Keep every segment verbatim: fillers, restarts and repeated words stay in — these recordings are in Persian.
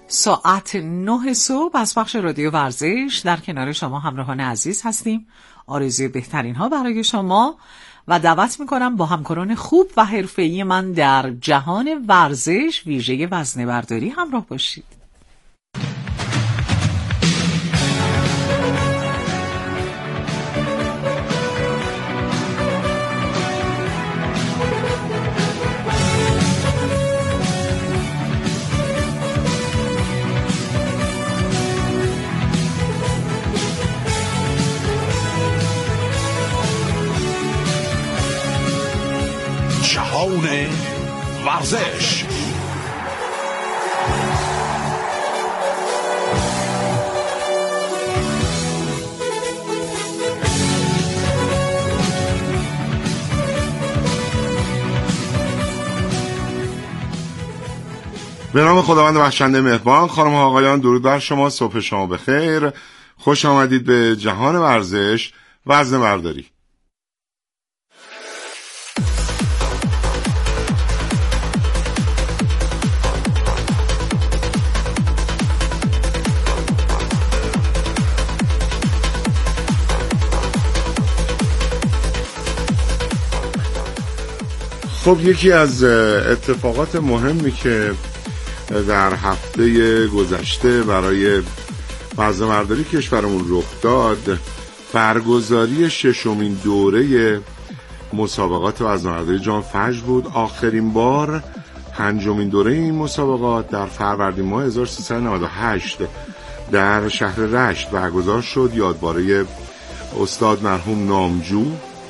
ساعت نه صبح از بخش رادیو ورزش در کنار شما همراهان عزیز هستیم. آرزوی بهترین ها برای شما و دعوت میکنم با همکاران خوب و حرفه‌ای من در جهان ورزش ویژه وزنه برداری همراه باشید. جهان ورزش. به نام خداوند بخشنده مهربان، خانم ها آقایان، درود بر شما، صبح شما بخیر. خوش آمدید به جهان ورزش، وزنه برداری. خب یکی از اتفاقات مهمی که در هفته گذشته برای وزنه برداری کشورمون رخ داد برگزاری ششمین دوره مسابقات وزنه برداری جام فجر بود. آخرین بار پنجمین دوره این مسابقات در فروردین ماه هزار و سیصد و نود و هشت در شهر رشت برگزار شد، یادباره استاد مرحوم نامجو،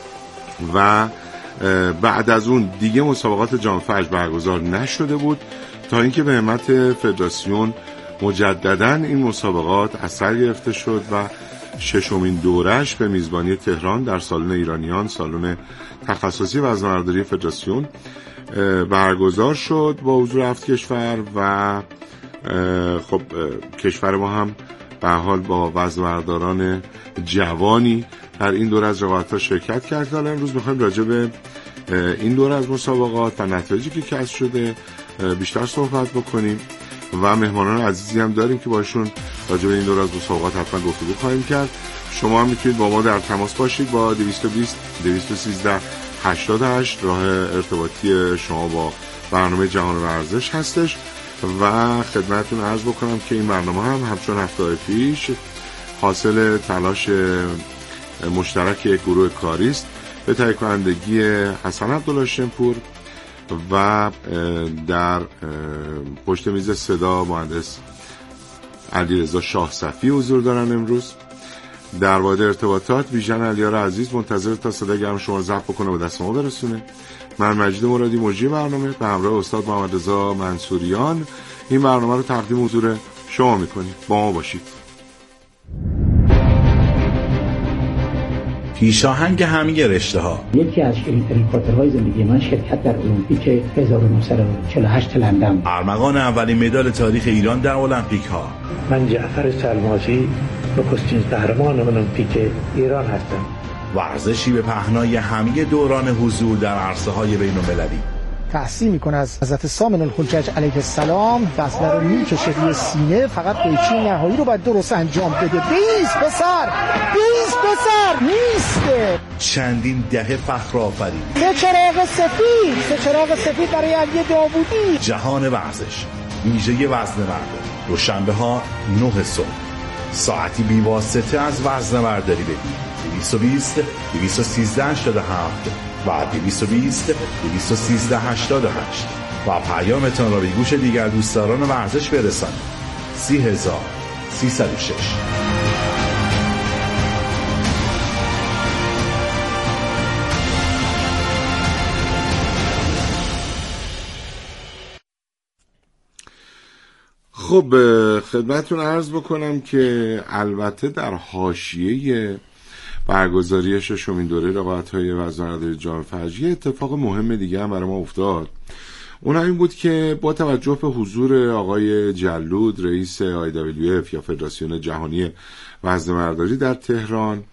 و بعد از اون دیگه مسابقات جام فجر برگزار نشده بود تا اینکه به همت فدراسیون مجدداً این مسابقات از سر گرفته شد و ششمین دورش به میزبانی تهران در سالن ایرانیان، سالن تخصصی وزنه برداری فدراسیون برگزار شد با حضور هفت کشور و خب کشور ما هم به حال با وزنه برداران جوانی در این دوره از رقابت‌ها شرکت کرد. حالا امروز می‌خوایم راجع به این دوره از مسابقات و نتایجی که کسب شده بیشتر صحبت بکنیم و مهمانان عزیزی هم داریم که باشون راجع به این دوره از مسابقات حتما گفتگو خواهیم کرد. شما هم میتونید با ما در تماس باشید با دویست و بیست دویست و سیزده هشتاد و هشت. راه ارتباطی شما با برنامه جهان ورزش هستش و خدمتتون عرض بکنم که این برنامه هم همچون هفته پیش حاصل تلاش مشترک یک گروه کاری است به تهیه کنندگی حسن عبدالله و در پشت میز صدا مهندس علیرضا شاه صفی حضور دارن. امروز در واحد ارتباطات ویژن علیار عزیز منتظر تا صدای گرم شما رو ضبط بکنه و دست ما برسونه. من مجید مرادی مجری برنامه به همراه استاد محمد رضا منصوریان این برنامه رو تقدیم حضور شما میکنیم. با ما باشید. پیشاهنگ همه رشته ها. یکی از شیرین‌ترین خاطرهای زندگی من شرکت در المپیک هزار و نهصد و چهل و هشت لندن. ارمغان اولین مدال تاریخ ایران در المپیک ها. من جعفر سلمازی نخستین قهرمان المپیک ایران هستم. ورزشی به پهنای همه دوران حضور در عرصه‌های بین‌المللی. تحسین میکنه از حضرت سامن الحجج علیه السلام، وصله رو میکشه روی سینه، فقط قیچی نهایی رو باید درست انجام بده. بیست پسر بیست پسر نیسته. چندین دهه فخر آفرین. سه چراغ سفید سه چراغ سفید برای علی داوودی. جهان ورزش ویژه وزنه برداری دوشنبه ها نه صبح، ساعتی بی واسطه از وزنه برداری بگیر. دویست و بیست دویست و سیزده هشتاد و هفت و دویست و بیست دویست و سیزده هشتاد و هشت و پیامتان را به گوش دیگر دوستداران ورزش برسانید. سی هزار سیصد و شش. خب خدمتتون عرض بکنم که البته در حاشیه برگزاری ششمین دوره رقابت‌های وزنه برداری جام فجر اتفاق مهم دیگه هم برای ما افتاد. اون این بود که با توجه به حضور آقای جلود رئیس آی دبلیو اف یا فدراسیون جهانی وزنه برداری در تهران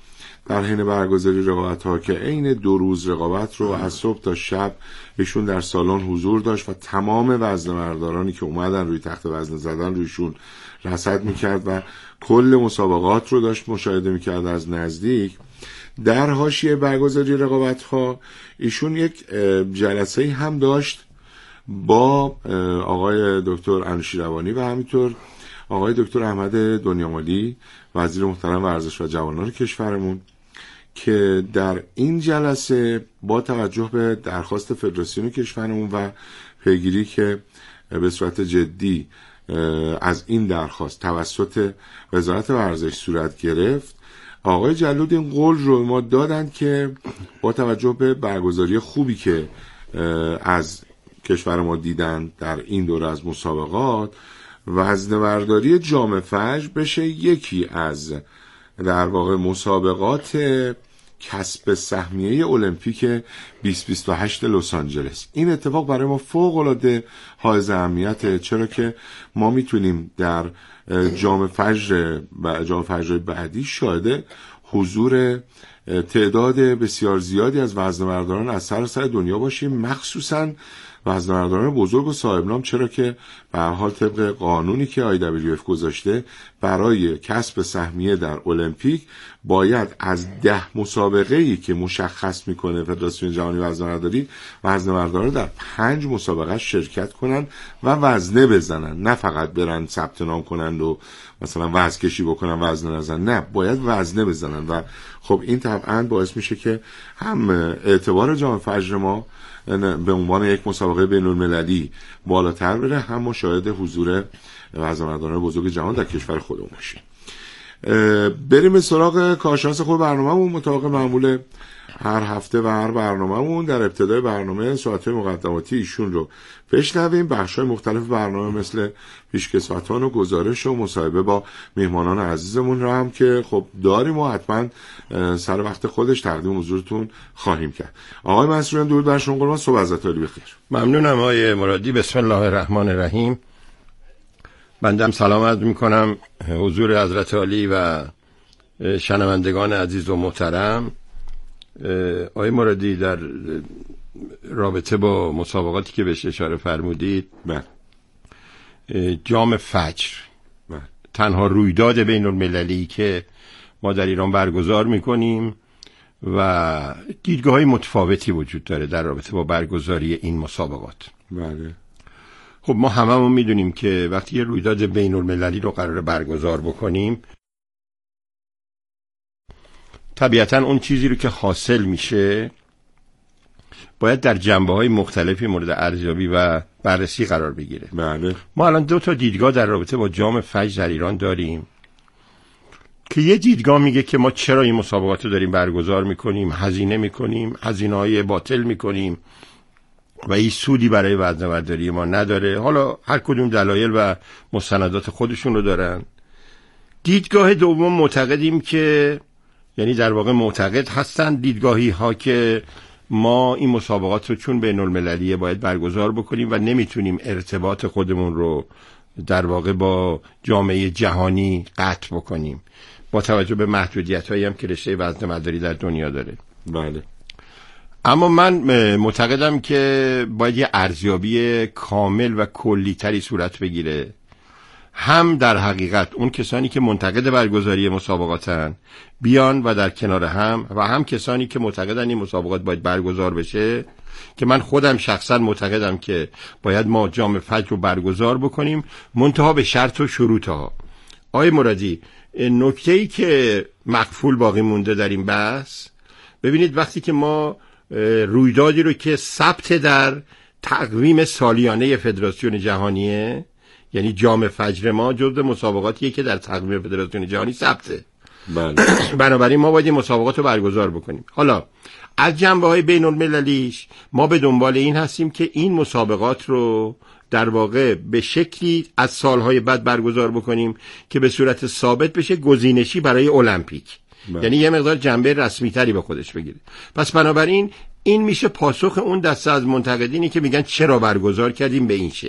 در حین برگزاری رقابت‌ها که عین دو روز رقابت رو از صبح تا شب ایشون در سالن حضور داشت و تمام وزنه‌بردارانی که اومدن روی تخت وزنه زدن رویشون رصد میکرد و کل مسابقات رو داشت مشاهده میکرد از نزدیک. در حاشیه برگزاری رقابت‌ها ایشون یک جلسه هم داشت با آقای دکتر انوشیروانی و همینطور آقای دکتر احمد دنیامالی وزیر محترم ورزش و جوانان کشورمون، که در این جلسه با توجه به درخواست فدراسیون کشورمون و پیگیری که به صورت جدی از این درخواست توسط وزارت ورزش صورت گرفت، آقای جلود این قول رو ما دادند که با توجه به برگزاری خوبی که از کشور ما دیدن در این دوره از مسابقات، وزنه‌برداری جام فجر بشه یکی از در واقع مسابقات کسب سهمیه المپیک بیست بیست و هشت لس آنجلس. این اتفاق برای ما فوق العاده حائز اهمیته، چرا که ما میتونیم در جام فجر و جام فجر بعدی شاهد حضور تعداد بسیار زیادی از وزنه‌برداران از سراسر دنیا باشیم، مخصوصاً وزنه‌برداران بزرگ و صاحب نام، چرا که به هر حال طبق قانونی که آی دبلیو اف گذاشته برای کسب سهمیه در المپیک باید از ده مسابقه‌ای که مشخص میکنه فدراسیون جهانی وزنه‌برداری، وزنه‌برداران در پنج مسابقه شرکت کنن و وزنه بزنن، نه فقط برن ثبت نام کنن و مثلا وزن کشی بکنن وزنه نزنن، نه باید وزنه بزنن. و خب این طبعا باعث میشه که هم اعتبار جام فجر ما به عنوان یک مسابقه بین المللی بالاتر بره، هم مشاهده حضور وزنه‌برداران بزرگ جهان در کشور خودمون باشیم. بریم سراغ کارشناس خود برنامه‌مون. مطابق معمول هر هفته و هر برنامه‌مون در ابتدای برنامه صحبت‌های مقدماتی ایشون رو بشنویم. بخش‌های مختلف برنامه مثل پیشکسوتان و گزارش و مصاحبه با میهمانان عزیزمون رو هم که خب داریم و حتما سر وقت خودش تقدیم حضورتون خواهیم کرد. آقای منصوریان درود بر شما، قربان، صبح حضرت عالی بخیر. ممنونم آقای مرادی. بسم الله الرحمن الرحیم. بنده سلام عرض می‌کنم حضور حضرت عالی و شنوندگان عزیز و محترم. آقای مرادی، در رابطه با مسابقاتی که بهش اشاره فرمودید، جام فجر تنها رویداد بین المللی که ما در ایران برگزار میکنیم و دیدگاه‌های متفاوتی وجود داره در رابطه با برگزاری این مسابقات. بله. خب ما هممون میدونیم که وقتی یه رویداد بین المللی رو قراره برگزار بکنیم، طبیعتاً اون چیزی رو که حاصل میشه باید در جنبه‌های مختلفی مورد ارزیابی و بررسی قرار بگیره. بله. ما الان دو تا دیدگاه در رابطه با جام فجر در ایران داریم که یه دیدگاه میگه که ما چرا این مسابقات رو داریم برگزار میکنیم، هزینه میکنیم، هزینه‌های باطل میکنیم و این سودی برای وزنه‌برداری ما نداره. حالا هر کدوم دلایل و مستندات خودشون رو دارن. دیدگاه دوم معتقدیم که یعنی در واقع معتقد هستن دیدگاهی ها که ما این مسابقات رو چون بین المللیه باید برگزار بکنیم و نمیتونیم ارتباط خودمون رو در واقع با جامعه جهانی قطع بکنیم با توجه به محدودیت هایی هم که رشته وزنه‌برداری در دنیا داره. بله. اما من معتقدم که باید یه ارزیابی کامل و کلی تری صورت بگیره، هم در حقیقت اون کسانی که منتقد برگزاری مسابقاتن بیان و در کنار هم و هم کسانی که معتقدن این مسابقات باید برگزار بشه، که من خودم شخصا معتقدم که باید ما جام فجر رو برگزار بکنیم، منتها به شرط و شروطها. آقای مرادی، نکته‌ای که مقفول باقی مونده در این بحث، ببینید وقتی که ما رویدادی رو که ثبت در تقویم سالیانه فدراسیون جهانیه، یعنی جام فجر ما جزو مسابقاتیه که در تقویم فدراسیون جهانی ثبته. بله. بنابراین ما باید این مسابقات رو برگزار بکنیم. حالا از جنبه‌های بین المللیش ما به دنبال این هستیم که این مسابقات رو در واقع به شکلی از سالهای بعد برگزار بکنیم که به صورت ثابت بشه گزینشی برای المپیک. بله. یعنی یه مقدار جنبه رسمی تری به خودش بگیره. پس بنابراین این میشه پاسخ اون دسته از منتقدینی که میگن چرا برگزار کردیم به این شکل.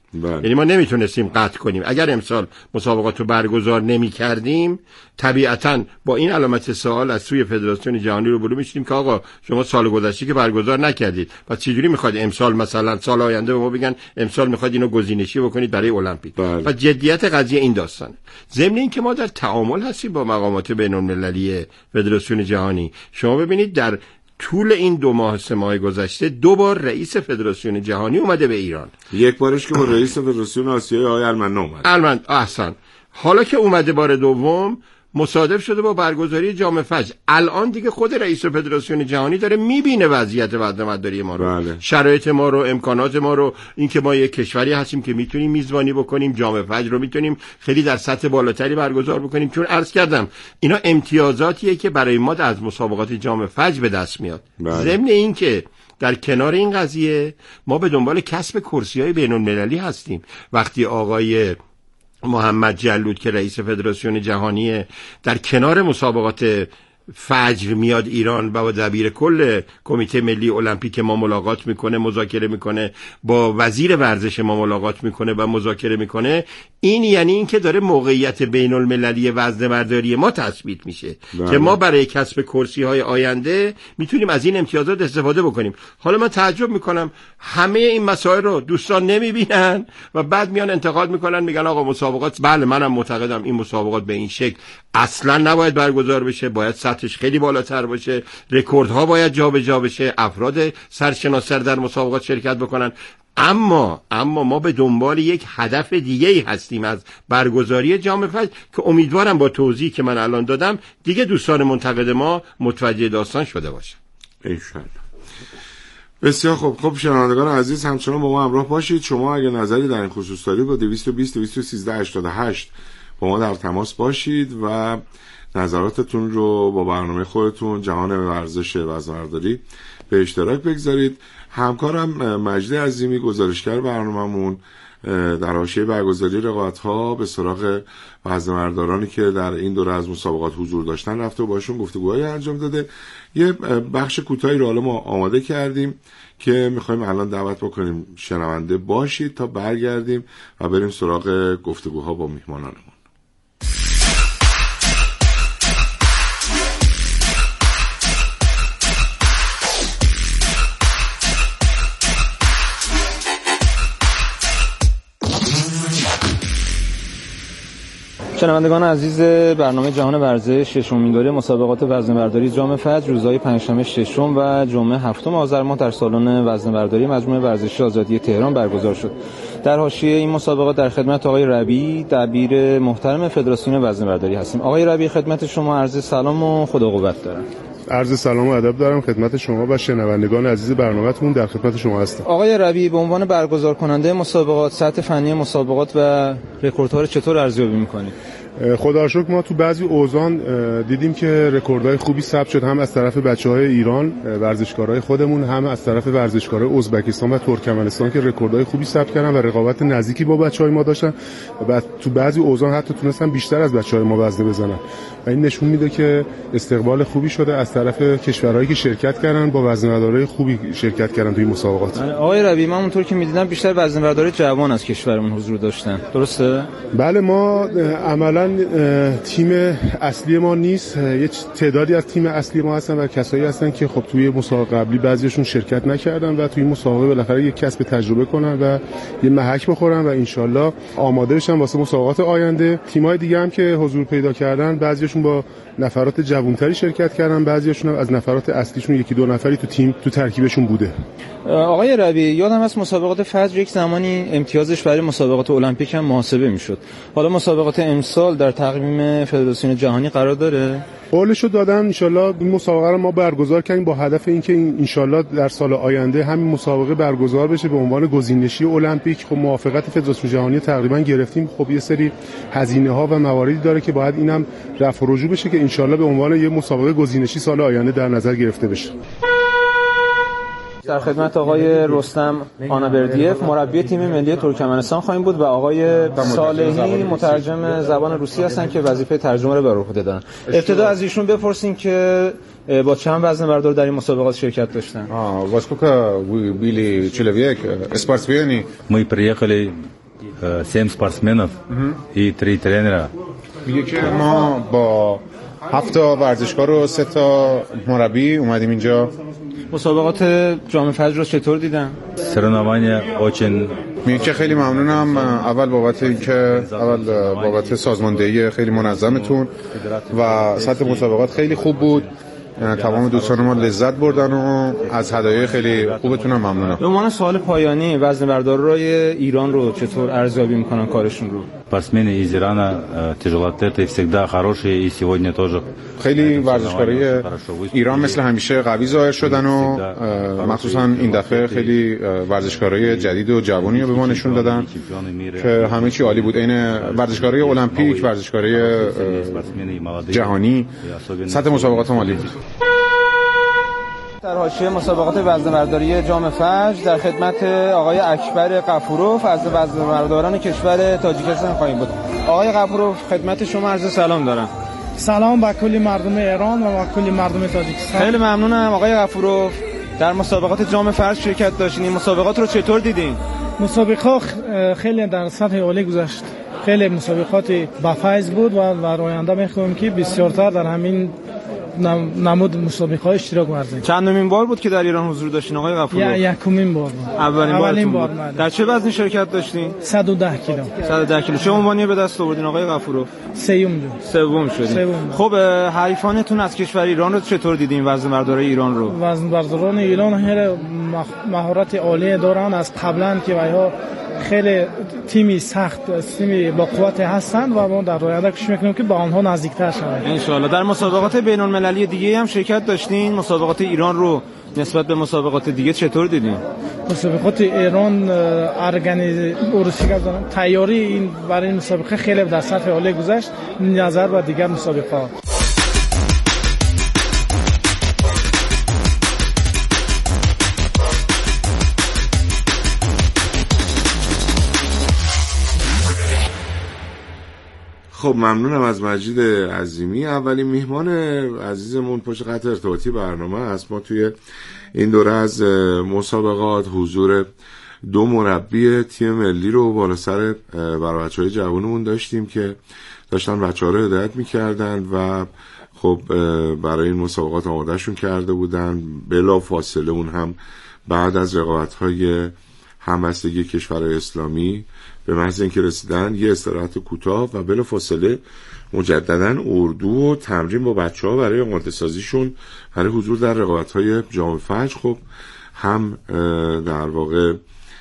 یعنی ما نمیتونستیم قطع کنیم. اگر امسال مسابقات رو برگزار نمی کردیم طبیعتاً با این علامت سوال از سوی فدراسیون جهانی رو برو میشیم که آقا شما سال گذشته که برگزار نکردید پس چجوری میخواد امسال مثلا سال آینده به ما بگن امسال میخواد اینو گزینشی بکنید برای المپیک؟ و جدیت قضیه این داستانه. ضمن این که ما در تعامل هستیم با مقامات بین‌المللی فدراسیون جهانی. شما ببینید در طول این دو ماه سه ماه گذشته دو بار رئیس فدراسیون جهانی اومده به ایران. یک بارش که با رئیس فدراسیون آسیایی آقای المنا اومد. المن احسن. حالا که اومده بار دوم مصادف شده با برگزاری جام فجر. الان دیگه خود رئیس فدراسیون جهانی داره میبینه وضعیت وضع‌مداری ما رو، بله. شرایط ما رو، امکانات ما رو، اینکه ما یک کشوری هستیم که میتونیم میزبانی بکنیم، جام فجر رو میتونیم خیلی در سطح بالاتری برگزار بکنیم. چون عرض کردم اینا امتیازاتیه که برای ما از مسابقات جام فجر به دست میاد. بله. ضمن این که در کنار این قضیه ما به دنبال کسب کرسی‌های بین‌المللی هستیم. وقتی آقای محمد جلود که رئیس فدراسیون جهانیه در کنار مسابقات فجر میاد ایران و با دبیر کل کمیته ملی المپیک ما ملاقات میکنه، مذاکره میکنه، با وزیر ورزش ما ملاقات میکنه و مذاکره میکنه، این یعنی این که داره موقعیت بین المللی وزنه برداری ما تثبیت میشه بله. که ما برای کسب کرسی های آینده میتونیم از این امتیازات استفاده بکنیم. حالا من تعجب میکنم همه این مسائل رو دوستان نمیبینن و بعد میان انتقاد میکنن، میگن آقا مسابقات، بله منم معتقدم این مسابقات به این شکل اصلا نباید برگزار بشه، باید سطحش خیلی بالاتر باشه، رکوردها باید جابجا بشه، افراد سرشناس در مسابقات شرکت بکنن. اما اما ما به دنبال یک هدف دیگه‌ای هستیم از برگزاری جام فجر که امیدوارم با توضیحی که من الان دادم دیگه دوستان منتقد ما متوجه داستان شده باشن. انشالله. بسیار خوب. خب شنوندگان عزیز همچنان با ما همراه باشید. شما اگه نظری در این خصوص دارید با دویست و بیست دویست و سیزده هشتاد و هشت با ما در تماس باشید و نظراتتون رو با برنامه خودتون جهان ورزش وزنه‌برداری به اشتراک بگذارید. همکارم مجدی عظیمی گزارشگر برنامه‌مون در حاشیه برگزاری رقابت‌ها به سراغ وزنه‌بردارانی که در این دوره از مسابقات حضور داشتن رفته و باشون گفتگوهای انجام داده. یه بخش کوتاهی رو حالا ما آماده کردیم که می‌خوایم الان دعوت بکنیم شنونده باشید تا برگردیم و بریم سراغ گفتگوها با میهمانانمون. شنوندگان عزیز برنامه جهان ورزش، ششمین دوره مسابقات وزنه‌برداری جام فجر روزهای پنجشنبه ششم و جمعه هفتم آذر ماه در سالن وزنه‌برداری مجمع ورزشی آزادی تهران برگزار شد. در حاشیه این مسابقات در خدمت آقای ربیعی دبیر محترم فدراسیون وزنه‌برداری هستیم. آقای ربیعی خدمت شما عرض سلام و خدا قوت دارم. عرض سلام و ادب دارم خدمت شما و شنوندگان عزیز برنامه‌تون، در خدمت شما هستم. آقای ربیعی به عنوان برگزار کننده مسابقات سطح فنی مسابقات و رکوردها رو چطور ارزیابی می‌کنید؟ خدا رو شکر ما تو بعضی اوزان دیدیم که رکوردهای خوبی ثبت شد، هم از طرف بچه‌های ایران ورزشکارای خودمون، هم از طرف ورزشکارای ازبکستان و ترکمنستان که رکوردهای خوبی ثبت کردن و رقابت نزدیکی با بچه‌های ما داشتن و بعد تو بعضی اوزان حتی تونستن بیشتر از بچه‌های ما وزنه بزنن و این نشون میده که استقبال خوبی شده از طرف کشورهایی که شرکت کردن، با وزنه‌بردارای خوبی شرکت کردن توی مسابقات. آقای ربیعی من اونطور که می‌دیدم بیشتر وزنه‌بردار جوان از کشورمون حضور داشتن، درسته؟ بله، ما عملاً تیم اصلی ما نیست، یه تعدادی از تیم اصلی ما هستن و کسایی هستن که خب توی مسابقه قبلی بعضیشون شرکت نکردن و توی مسابقه بالاخره یک کسب تجربه کنن و یه محک بخورن و انشالله آماده بشن واسه مسابقات آینده. تیم‌های دیگه هم که حضور پیدا کردن بعضیشون با نفرات جوانتری شرکت کردن، بعضیشون هم از نفرات اصلیشون یکی دو نفری تو تیم تو ترکیبشون بوده. آقای ربیعی یادم هست مسابقات فجر یک زمانی امتیازش برای مسابقات المپیک هم محاسبه میشد. حالا مسابقات امسال در تقویم فدراسیون جهانی قرار داره؟ قولشو دادن انشالله این مسابقه رو ما برگزار کنیم با هدف اینکه انشالله در سال آینده همین مسابقه برگزار بشه به عنوان گزینشی المپیک. خب موافقت فدراسیون جهانی تقریبا گرفتیم، خب یه سری هزینه ها و مواردی داره که باید اینم رفع و رجوع بشه که انشالله به عنوان یه مسابقه گزینشی سال آینده در نظر گرفته بشه. در خدمت آقای رستم آنابردیف مربی تیم ملی ترکمنستان خواهیم بود و آقای صالحی مترجم زبان روسی هستن که وظیفه ترجمه رو بر عهده دارن. ابتدا از ایشون بپرسیم که با چند وزنه‌بردار در این مسابقات شرکت داشتن. А, во сколько вы были человек, спортсмены? Мы приехали семь спортсменов и три тренера. میگه که ما با هفت تا ورزشکار و سه تا مربی اومدیم اینجا. مسابقات جام فجر رو چطور دیدن؟ سرنوانی очень. میگه که خیلی ممنونم اول بابت اینکه اول بابت سازماندهی خیلی منظمتون و سطح مسابقات خیلی خوب بود. تمام دوستان ما لذت بردن و از هدایای خیلی خوبتون هم ممنونم. به عنوان سوال پایانی وزنه‌بردارای ایران رو چطور ارزیابی میکنن کارشون رو؟ Спортсмены из Ирана тяжелоатлеты всегда хорошие и сегодня тоже. خیلی ورزشکارای ایران مثل همیشه قوی ظاهر شدن و مخصوصا این دفعه خیلی ورزشکارای جدید و جوانی رو به ما نشون دادن که همه چی عالی بود. این ورزشکارای المپیک، ورزشکارای جهانی، سطح مسابقات عالی بود. در حاشیه مسابقات وزنه‌برداری جام فجر در خدمت آقای اکبر غفوروف از وزنه‌برداران کشور تاجیکستان خواهیم بود. آقای غفوروف خدمت شما عرض سلام دارم. سلام به کل مردم ایران و به کل مردم تاجیکستان. خیلی ممنونم آقای غفوروف. در مسابقات جام فجر شرکت داشتین. این مسابقات رو چطور دیدین؟ مسابقات خیلی در سطح عالی گذشت. خیلی مسابقات با فیض بود و در آینده می‌خوایم که بسیارتر در همین نمود مسابقه‌های اشتراک ورزید. چندمین بار بود که در ایران حضور داشتین آقای غفوروف؟ یا یکمین بار بود. اولین, اولین بار, بار در چه وزنی شرکت داشتین؟ صد و ده کیلو. صد و ده کیلو. چه عنوانی به دست آوردین آقای غفوروف؟ سوم. سوم شدین. خب حریفانتون از کشور ایران رو چطور دیدین وزنه‌بردارای ایران رو؟ وزنه‌برداران ایران هر مهارت عالی دارن از قبلا که وایها خیلی تیمی سخت، تیمی با قوت هستند و ما در آینده کوشش میکنیم که با آنها نزدیکتر شویم ان شاء الله. در مسابقات بین المللی دیگه هم شرکت داشتین. مسابقات ایران رو نسبت به مسابقات دیگه چطور دیدین؟ مسابقات ایران ارگانیز اروسی تیاری این برای این مسابقه خیلی در سطح عالی گذشت نظر به دیگر مسابقات. خب ممنونم از مجید عظیمی. اولین میهمان عزیزمون پشت خط ارتباطی برنامه است. ما توی این دوره از مسابقات حضور دو مربی تیم ملی رو بالا سر برای بچه‌های جوانمون داشتیم که داشتن بچه‌ها رو هدایت می‌کردن و خب برای این مسابقات آمادهشون کرده بودن. بلا فاصله اون هم بعد از رقابت‌های همبستگی کشورهای اسلامی به محض اینکه رسیدن یه استراحت کوتاه و بلا فاصله مجدداً اردو و تمرین با بچه‌ها برای آماده سازیشون برای حضور در رقابت‌های جام فجر. خب هم در واقع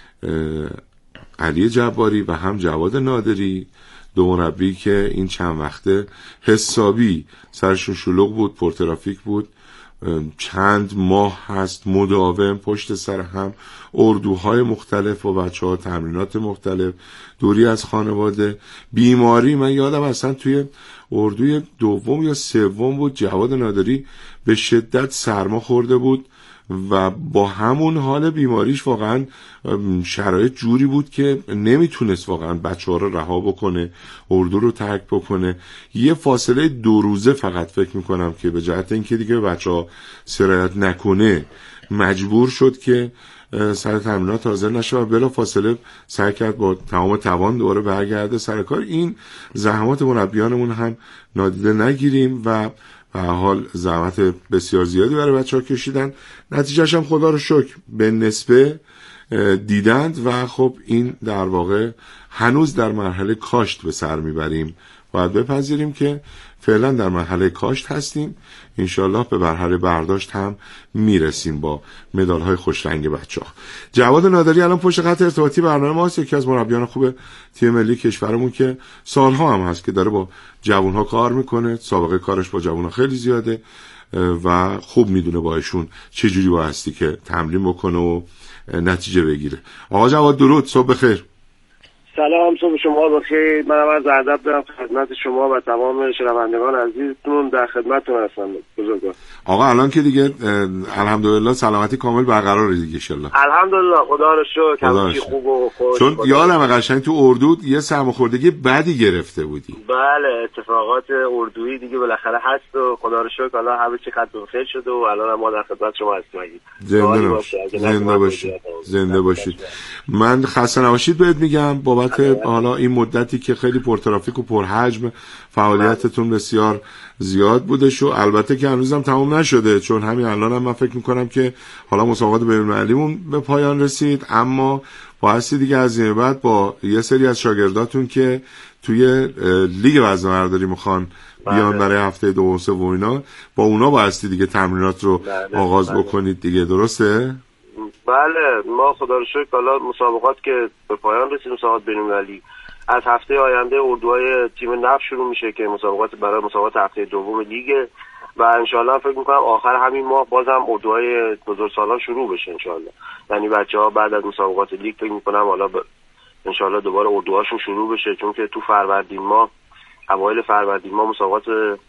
علی جباری و هم جواد نادری، دو مربی که این چند وقته حسابی سرشون شلوغ بود، پرترافیک بود، چند ماه هست مداوم پشت سر هم اردوهای مختلف و بچه ها تمرینات مختلف، دوری از خانواده، بیماری. من یادم اصلا توی اردوی دوم یا سوم بود جواد نادری به شدت سرما خورده بود و با همون حال بیماریش واقعا شرایط جوری بود که نمیتونست واقعا بچه ها رو رها بکنه، اردو رو ترک بکنه. یه فاصله دو روزه فقط فکر میکنم که به جهت اینکه دیگه بچه ها سرایت نکنه مجبور شد که سر تمرینات حاضر نشه و بلا فاصله سعی کرد با تمام توان دوباره برگرده سر کار. این زحمات مربیانمون هم نادیده نگیریم و به حال زحمت بسیار زیادی برای بچه‌ها کشیدن. نتیجهش هم خدا رو شکر به نسبه دیدند و خب این در واقع هنوز در مرحله کاشت به سر میبریم. باید بپذیریم که فعلا در مرحله کاشت هستیم. انشالله به مرحله برداشت هم میرسیم با مدال‌های خوش رنگ بچه‌ها. جواد نادری الان پشت خط ارتباطی برنامه ماست، یکی از مربیان خوب تیم ملی کشورمون که سالها هم هست که داره با جوان‌ها کار میکنه. سابقه کارش با جوان‌ها خیلی زیاده و خوب میدونه با ایشون چه جوری بایستی که تمرین بکنه و نتیجه بگیره. آقا جواد درود، صبح بخیر. سلام، صبح شما بخیر. منم از ادب دارم خدمت شما و تمام شنوندگان عزیزتون، در خدمتتون هستم بزرگوار. آقا الان که دیگه الحمدلله سلامتی کامل برقراره دیگه ان شاء الله. الحمدلله خدا رو شکر، همه خوب و خوش. چون یادم قشنگ تو اردو یه سرماخوردگی بدی گرفته بودی. بله، اتفاقات اردویی دیگه بالاخره هست و خدا رو شکر الان همه چی خط خیر شده و الان ما در خدمت شما هستیم. زنده باشید. زنده باشید. زنده باشید. من خسته نباشید بهت میگم بابت بابت حالا این مدتی که خیلی پرترافیک و پرحجم فعالیتتون بسیار زیاد بودش و البته که هنوزم تمام نشده، چون همین الان هم من فکر میکنم که حالا مسابقات بین‌المللیمون به پایان رسید، اما بایستی دیگه از این بعد با یه سری از شاگرداتون که توی لیگ وزنه‌برداری میخوان بیان برای هفته دو و سه و اینا، با اونا بایستی دیگه تمرینات رو بله. آغاز بله. بکنید دیگه، درسته؟ بله، ما خدا رو شکر حالا مسابقات که به پایان رسید، مسابقات بین‌المللی از هفته آینده اردوهای تیم نفت شروع میشه که مسابقات برای مسابقات هفته دوم لیگ و انشالله فکر میکنم آخر همین ماه بازم اردوهای بزرگسالان شروع بشه انشالله. یعنی بچه‌ها بعد از مسابقات لیگ فکر میکنم حالا ب... انشالله دوباره اردوهاشون شروع بشه، چون که تو فروردین ماه اوایل فروردین ماه مسابقات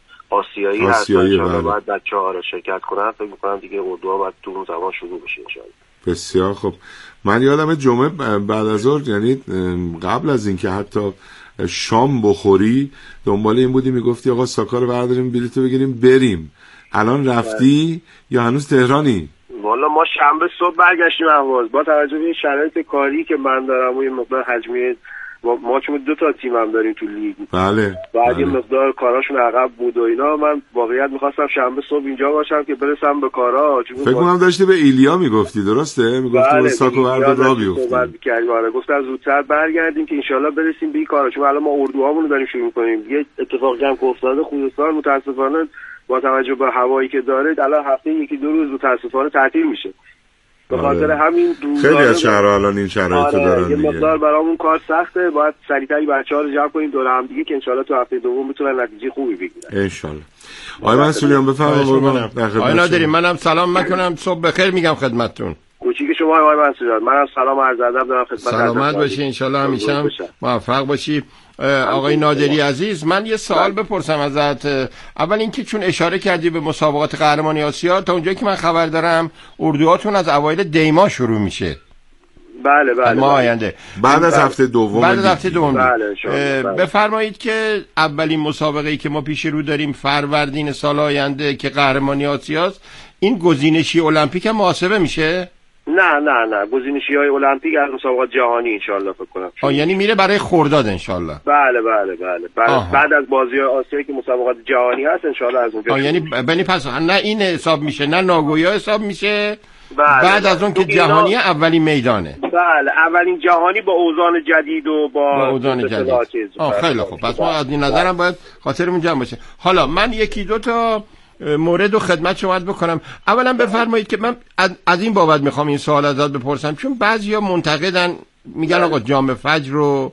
آسیایی هست، انشالله بعد بچه‌ها رو شرکت کنن. فکر میکنم دیگه اردوها بعد تو اون زمان شروع بشه انشالله. بسیار خب. من یادم جمعه بعد از ظهر، یعنی قبل از اینکه حتی شام بخوری دنبال این بودی میگفتی آقا ساکا رو برداریم بلیطو بگیریم بریم. الان رفتی یا هنوز تهرانی؟ والا ما شنبه صبح برگشتیم اهواز. با توجه به این شرایط کاری که من دارم و یه مقدار حجمی ما, ما چون دو تا تیم هم داریم تو لیگ، بله بعد بله. یه مقدار کاراشون عقب بود و اینا، من واقعیت میخواستم شنبه صبح اینجا باشم که برسم به کارا. فکر کنم داشتی به ایلیا میگفتی، درسته؟ میگفتی بله، ساکو بردار را بیفتیم. آره گفتم زودتر برگردیم که انشالله برسیم به این کارا، چون الان ما اردوهامون رو داریم شروع می‌کنیم. یه اتفاق جمع افتاده خوزستان متاسفانه با توجه به هوایی که داره الان هفته یکی دو روز متاسفانه تعطیل میشه. به خاطر همین خیلی از شهرها الان این شرایطو آره دارن یه دیگه. مقدار برامون کار سخته، باید سریعتر بچه‌ها رو جمع کنیم دور هم دیگه که انشالله تو هفته دوم بتونن نتیجه خوبی بگیرن انشالله. آقای منصوریان بفرمایید. آقای نادری منم سلام میکنم، صبح بخیر میگم خدمتتون. کوچیک شما آقای منصوریان، منم سلام عرض ادب دارم خدمت حضرت. سلامت باشی انشالله، همیشه هم موفق باشی. آقای نادری عزیز، من یه سوال بپرسم ازت. اول اینکه چون اشاره کردی به مسابقات قهرمانی آسیا، تا اونجایی که من خبر دارم اردوهاتون از اوایل دیما شروع میشه. بله بله ما آینده بعد از هفته دوم بعد از هفته دوم بله بله. بفرمایید که اولین مسابقه‌ای که ما پیش رو داریم فروردین سال آینده که قهرمانی آسیاست، این گزینشی المپیک هم محاسبه میشه؟ نه نه نه گزینشی‌های المپیک از مسابقات جهانی ان شاءالله فکر کنم. آ یعنی میره برای خرداد ان شاءالله. بله بله بله بعد, بعد از بازی آسیا که مسابقات جهانی هست ان شاءالله از اونجا. آ یعنی ببین پس نه این حساب میشه نه ناگویا حساب میشه. بله بعد از اون که جهانی اولین میدانه. بله اولین جهانی با اوزان جدید و با, با اوزان جدید. آ خیلی خوب. پس ما از این نظرم باید خاطرمون جمع باشه. حالا من یکی دو تا مورد و خدمت شما بکنم. اولا بفرمایید که من از این بابت میخوام این سوال ازت بپرسم، چون بعضیا منتقدن میگن آقا جام فجر رو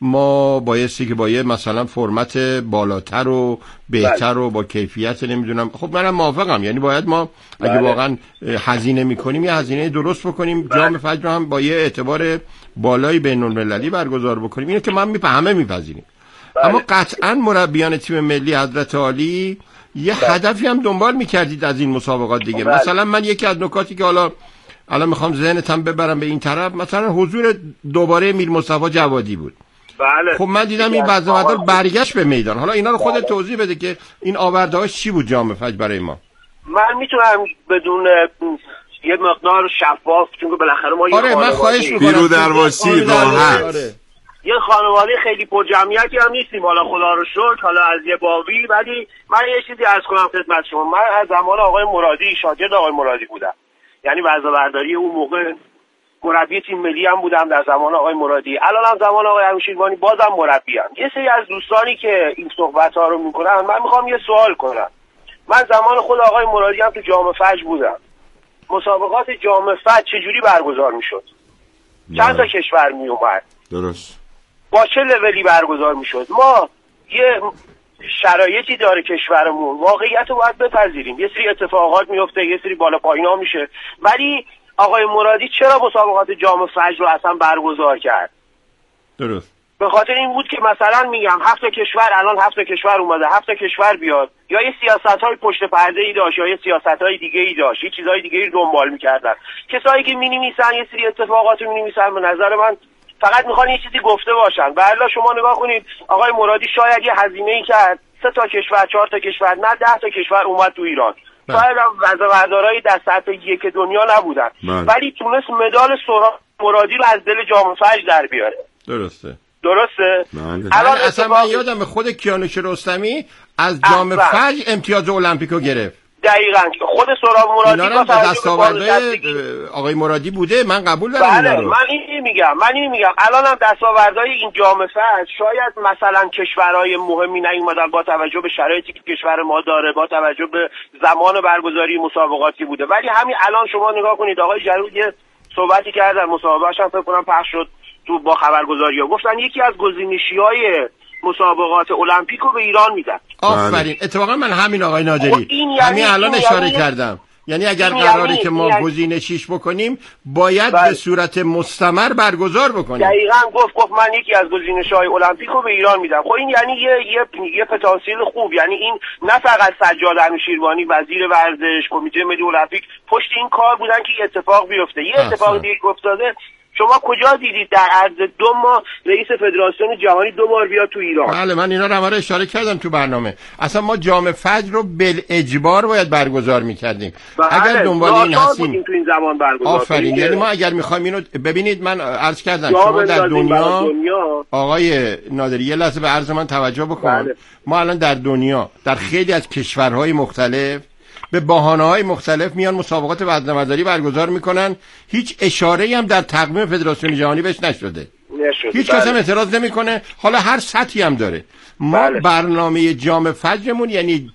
ما بایستی که با یه مثلا فرمت بالاتر و بهتر و با کیفیت نمیدونم. خب منم موافقم، یعنی باید ما اگه بله. واقعا هزینه میکنیم یه هزینه درست بکنیم، بله. جام فجر رو هم با یه اعتبار بالای بین‌المللی برگزار بکنیم. اینو که من میفهمه میپذیریم، بله. اما قطعا مربیان تیم ملی حضرت عالی یه بله. هدفی هم دنبال میکردید از این مسابقات دیگه. بله. مثلا من یکی از نکاتی که حالا الان میخوام ذهنتم ببرم به این طرف، مثلا حضور دوباره میر مصطفی جوادی بود. بله. خب من دیدم این وزنه‌بردار برگشت به میدان. حالا اینا رو خودت بله. توضیح بده که این آورده‌هاش چی بود جام فجر برای ما. من میتونم بدون یه مقدار شفاف، چون که بالاخره ما آره یه من خواهش می‌کنم پیرو درواسی راحت یه خانواده خیلی پرجمعیتی هم نیستیم حالا خدا رو شکر، حالا از یه بابی. ولی من یه چیزی عرض کنم خدمت شما، من از زمان آقای مرادی شاگرد آقای مرادی بودم، یعنی وزنه‌برداری اون موقع مربی تیم ملی هم بودم در زمان آقای مرادی، الان هم زمان آقای امیرشیروانی بازم مربی ام. یه سری از دوستانی که این صحبت ها رو میکنن من میخوام یه سوال کنم. من زمان خود آقای مرادی هم تو جام فجر بودم. مسابقات جام فجر چجوری برگزار میشد؟ چند تا کشور می اومد؟ درست. با چه لولی برگزار میشد؟ ما یه شرایطی داره کشورمون، واقعیت رو باید بپذیریم. یه سری اتفاقات میفته، یه سری بالا پایین ها میشه، ولی آقای مرادی چرا مسابقات جام فجر رو اصلا برگزار کرد؟ درست. به خاطر این بود که مثلا میگم هفت تا کشور الان هفت تا کشور اومده، هفت تا کشور بیاد، یا یه سیاست‌های پشت پرده‌ای داشت یا یه سیاست‌های دیگه‌ای داشت، یه چیزای دیگه‌ای رو دنبال می‌کردن. کسایی که می‌نویسن یه سری اتفاقات رو می‌نویسن، به نظر من فقط می‌خوان یه چیزی گفته باشن. والا شما نگاه کنید آقای مرادی شاید یه هزینه‌ای کرد، سه تا کشور، چهار تا کشور، نه ده تا کشور اومد تو ایران. شاید وزنه‌بردارای در سطح یک دنیا نبودن، ولی تونست مدال سورا مرادی رو از دل جام فجر در بیاره. درسته. درسته؟ الان اصلا من یادم خود کیانوش رستمی از جام فجر امتیاز المپیکو گرفت. دقیقاً خود سهراب مرادی اینا هم دستاوردهای آقای مرادی بوده، من قبول دارم. بله اینا رو. من این میگم من این میگم الان هم دستاوردهای این جام فجر شاید مثلا کشورهای مهمی نیومدن با توجه به شرایطی که کشور ما داره، با توجه به زمان برگزاری مسابقاتی بوده، ولی همین الان شما نگاه کنید آقای جرود یه صحبتی کردن، مسابقه‌اش هم فکر کنم پخش شد تو با خبرگزاری‌ها، گفتن یکی از گزینشی‌های مسابقات المپیکو به ایران میدن. آفرین. اتفاقا من همین آقای نادری یعنی همین الان اشاره یعنی کردم، یعنی اگر قراره یعنی که ما یعنی گزینشیش بکنیم باید بله. به صورت مستمر برگزار بکنیم. دقیقاً گفت گفت من یکی از گزینش‌های المپیکو به ایران میدم. خب این یعنی یه یه یه پتانسیل خوب، یعنی این نه فقط سجاد انوشیروانی وزیر ورزش، کمیته ملی المپیک پشت این کار بودن که یه اتفاق بیفته. یه اتفاق دیگه افتاده، شما کجا دیدید در عرض دو ماه رئیس فدراسیون جهانی دو بار بیاد تو ایران؟ بله من اینا رو همه رو اشاره کردم تو برنامه. اصلا ما جام فجر رو بالاجبار باید برگزار می‌کردیم. اگر دنبال این هستیم تو این زمان برگزار. آفرین. یعنی ما اگر می‌خوایم اینو ببینید، من عرض کردم شما در دنیا, دنیا آقای نادری یه لحظه به عرض من توجه بکن. بله. ما الان در دنیا در خیلی از کشورهای مختلف به بهانه‌های مختلف میان مسابقات وزنه‌برداری برگزار میکنن، هیچ اشاره‌ای هم در تقویم فدراسیون جهانی بهش نشده. هیچ کس هم اعتراض نمیکنه، حالا هر سطحی هم داره. ما بله. برنامه جام فجرمون یعنی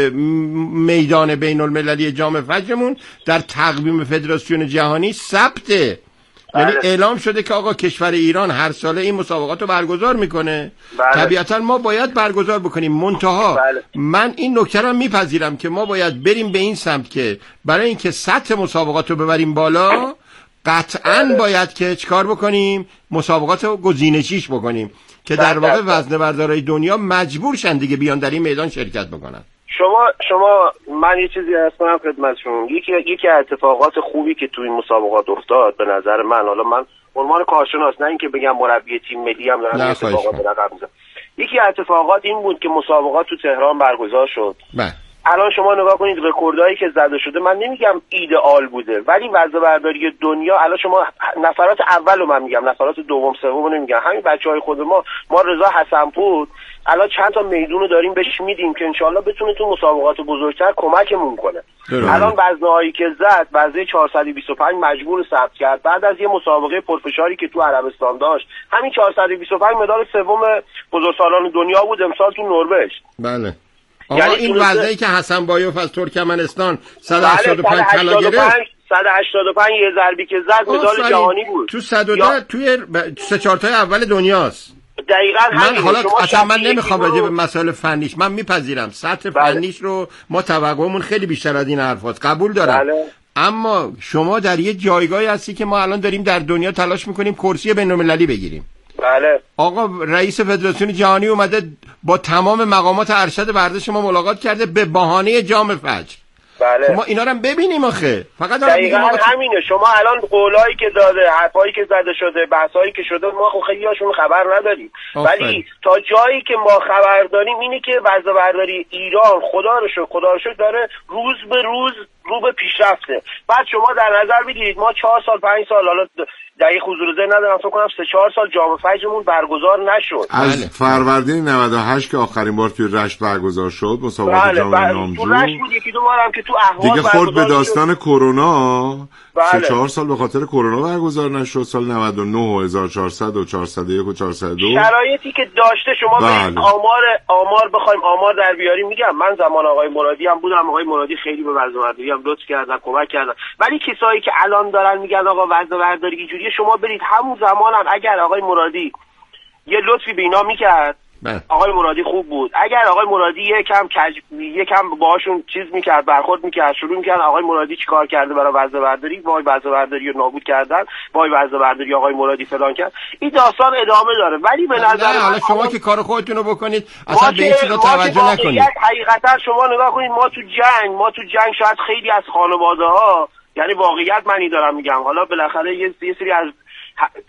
میدان بین المللی جام فجرمون در تقویم فدراسیون جهانی ثبته. یعنی بله. اعلام شده که آقا کشور ایران هر ساله این مسابقات رو برگزار میکنه. بله. طبیعتا ما باید برگزار بکنیم. منتها بله. من این نکته رو میپذیرم که ما باید بریم به این سمت که برای اینکه سطح مسابقات رو ببریم بالا قطعاً بله. باید که چیکار بکنیم؟ مسابقات رو گزینشیش بکنیم که در واقع وزنه‌بردارای دنیا مجبور شن دیگه بیان در این میدان شرکت بکنن. شما شما من یه چیزی عرض کنم خدمتتون. یکی یکی از اتفاقات خوبی که تو این مسابقات افتاد به نظر من، حالا من عنوان کارشناس نه اینکه بگم مربی تیم ملی هم دارم اتفاقات رقم میزنم، یکی از اتفاقات این بود که مسابقات تو تهران برگزار شد. بله. الان شما نگاه کنید رکوردایی که زده شده، من نمیگم ایدئال بوده ولی وزنه‌برداری دنیا الان شما نفرات اولو من میگم، نفرات دوم سومو نمیگم، همین بچهای خود ما ما رضا حسنپور الان چند تا میدونو داریم بهش میدیم که انشالله بتونه تو مسابقات بزرگتر کمکمون کنه. الان وزنه‌هایی که زد وزنه چهارصد و بیست و پنج مجبور ثبت کرد بعد از یه مسابقه پرفشاری که تو عربستان داشت. همین چهارصد و بیست و پنج مدال سوم بزرگسالان دنیا بود امسال تو نروژ. بله. آقا یعنی این وزنه‌ای که حسن بایوف از ترکمنستان صد و هشتاد و پنج طلا گرفت، صد و هشتاد و پنج یه ضربی که زد مدال جهانی بود. تو صد و ده توی سه چهار تای اول دنیاست. دقیقاً همین. من حالا اصلا من نمیخوام راجع به مسائل فنیش، من میپذیرم سطح بله. فنیش رو ما توقعمون خیلی بیشتر از این حرفاست، قبول دارم. بله. اما شما در یه جایگاهی هستی که ما الان داریم در دنیا تلاش میکنیم کرسی بین‌المللی بگیریم. بله. آقا رئیس فدراسیون جهانی اومده با تمام مقامات ارشد ورزش ما ملاقات کرده به بهانه جام فجر. بله. ما اینا رو هم ببینیم آخه. فقط دقیقاً همینه. شما الان قولایی که داده، حرفایی که زده شده، بحثایی که شده ما خب خیلی هاشون خبر نداریم. ولی تا جایی که ما خبر داریم اینه که وزنه‌برداری ایران خدا رو شکر خدا رو شکر داره روز به روز رو به پیشرفته. بعد شما در نظر بگیرید ما چهار سال پنج سال حالا دقیق حضور ذهن ندارم فکر کنم سه چهار سال جام فجرمون برگزار نشد. از فروردین نود و هشت که آخرین بار توی رشت برگزار شد مسابقات بله، جام بله. نامجو. تو رشت بود یکی دو بارم که تو اهواز دیگه خورد به داستان کرونا. بله. سه چهار سال به خاطر کرونا برگزار نشد. سال نود و نه و هزار و چهارصد و چهارصد و یک و چهارصد و دو شرایطی که داشته شما بله. برید آمار آمار بخوایم آمار در بیاریم. میگم من زمان آقای مرادی هم بودم، آقای مرادی خیلی به وزنه‌برداری هم لطف کردن کمک کردن، ولی کسایی که الان دارن میگن آقا وزنه‌برداری اینجوریه، شما برید همون زمان هم اگر آقای مرادی یه لطفی به اینا میکرد بله. آقای مرادی خوب بود. اگر آقای مرادی یکم کج یکم باهاشون چیز میکرد برخورد میکرد شروع میکرد آقای مرادی چیکار کرده برای وزنه‌برداری، وای وزنه‌برداری رو نابود کردن، وای وزنه‌برداری آقای مرادی فلان کرد، این داستان ادامه داره. ولی به نظر من حالا شما که کار خودتون رو بکنید اصلا به این چیزا توجه نکنید. حقیقتا شما نگاه کنید ما تو جنگ ما تو جنگ شاید خیلی از خانواده‌ها، یعنی واقعیت معنی دارم میگم، حالا بالاخره یه سری از ه... که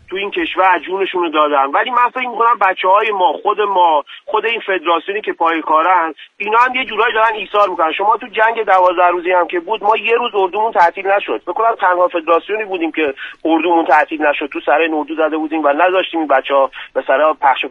تو این کشور جونشون رو دادن، ولی من فکر می‌کنم بچه‌های ما، خود ما، خود این فدراسیونی که پای کارن، اینا هم یه جورایی دارن ایثار میکنن. شما تو جنگ دوازده روزی هم که بود، ما یه روز اردومون تعطیل نشد. فکر کنم تنها فدراسیونی بودیم که اردومون تعطیل نشد. تو سر اردو زده بودیم و نذاشتیم این بچه‌ها به سر پخش